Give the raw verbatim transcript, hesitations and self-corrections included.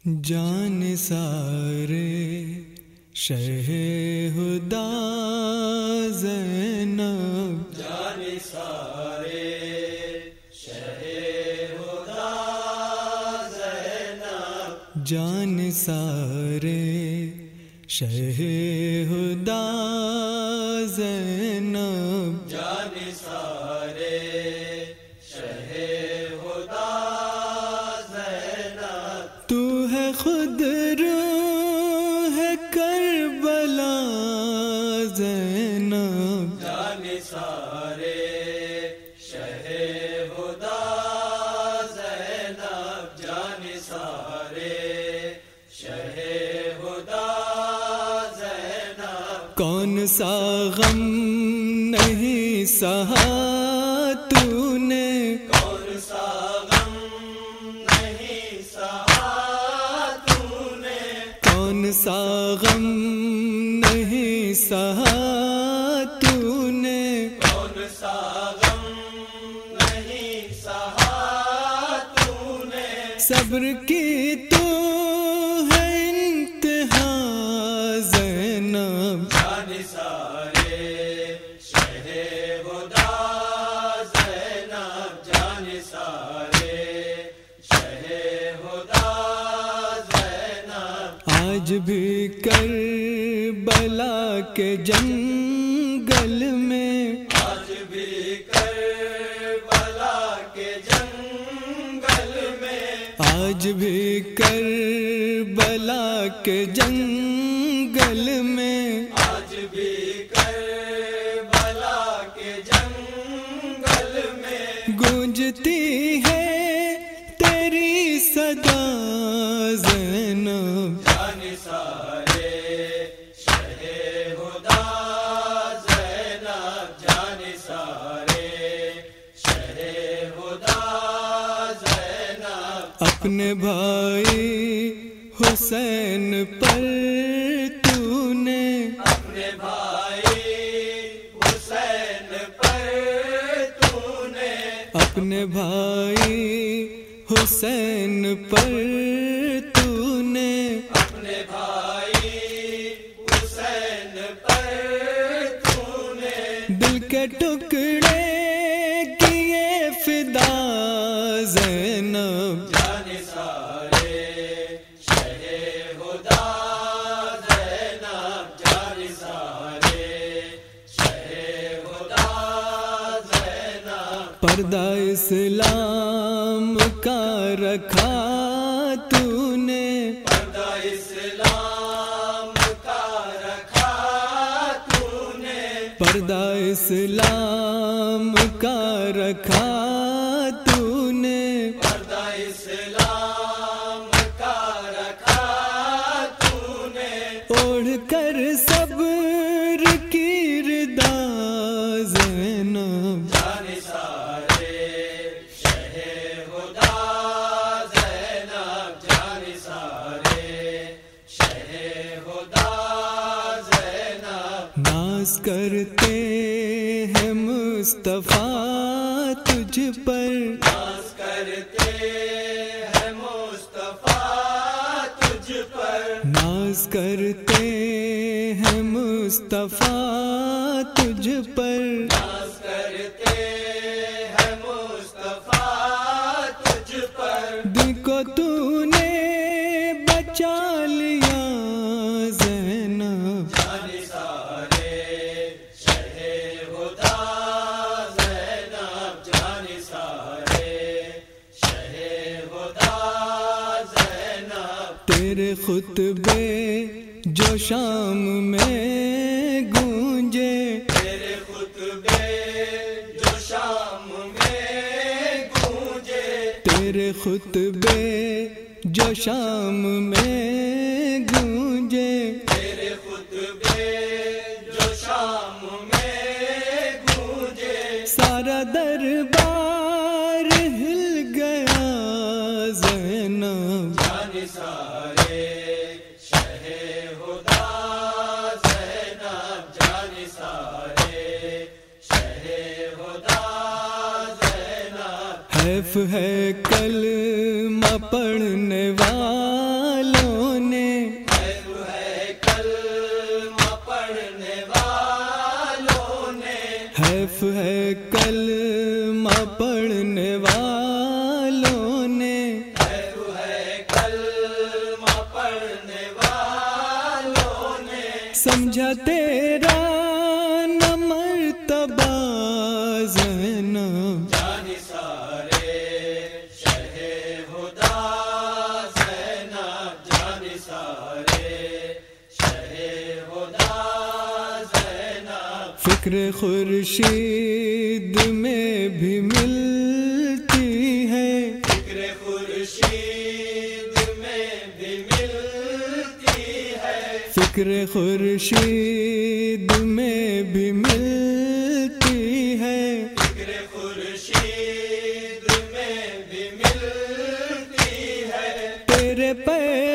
جان سارے شہ ہدا زینب، جان سارے شہ ہدا زینب، جان سارے شہ ہدا زینب، جان سارے شہ ہدا زینب، تو ہے خود روح کربلا زینب، جان سارے شہ ہدا زینب، جان سارے شہ ہدا زینب، کون سا غم نہیں سہا تو نے، کون سا غم نہیں سہا تو نے، کون سا غم نہیں سہا تو نے، کون سا غم نہیں سہا تو نے، صبر کی تو ہے انتہا زینب، جان سارے شہ ہدا زینب، جان سارے شہ ہدا زینب، آج بھی کربلا کے جنگل میں، آج بھی کربلا کے جنگل میں، آج بھی کربلا کے جنگل میں، آج بھی کربلا کے جنگل میں، گونجتی ہے تیری صدا زینب، جان سارے شہ ہدا زینب، جان سارے شہ ہدا زینب، اپنے بھائی حسین پر تو نے، اپنے بھائی حسین پر تو نے، اپنے بھائی حسین پر تو نے، اپنے بھائی حسین پر تو نے، دل کے ٹکڑے کیے فدا زینب، جان سارے شہ ہدا زینب، جان سارے شہ ہدا زینب، پردہ اسلام کا رکھا تو نے، پردہ اسلام کا رکھا تو نے، پردہ اسلام کا رکھا تو نے، پردہ اسلام کا رکھا تو نے، اوڑھ کر صبر کی ردا زینب، جان سارے شہ ہدا زینب، جان سارے شہ ہدا زینب، ناز کرتے ہیں مصطفیٰ تجھ پر، ناز کرتے ہیں مصطفیٰ تجھ پر، ناز کرتے ہیں مصطفیٰ تجھ پر، ناز کرتے ہیں مصطفیٰ تجھ پر، دل کو تو نے بچا لیا زینب، جان سارے شہ ہدا زینب، جان سارے شہ ہدا زینب، تیرے خطبے جو شام میں گونجے، تیرے خطبے جو شام میں گونجے، تیرے خطبے جو شام میں گونجے، تیرے خطبے جو شام میں گونجے، سارا دربار ہل گیا زینب، جان سارے شہ ہدا زینب، جان سارے شہ ہدا زینب، حیف ہے کلمہ پڑھنے والا والوں نے، خیر ہے کلمہ پڑھنے والوں نے، حیف ہے کلمہ پڑھنے والوں نے، خیر ہے کلمہ پڑھنے والوں نے، سمجھا تیرا نہ مرتبہ زینب، جان سارے شہ ہدا زینب، جان سارے شہ ہدا زینب، فکر خورشید میں بھی ملتی ہے، فکر خورشید میں بھی ملتی ہے، فکر خورشید میں بھی ملتی ہے، فکر خورشید میں بھی ملتی ہے، تیرے پیر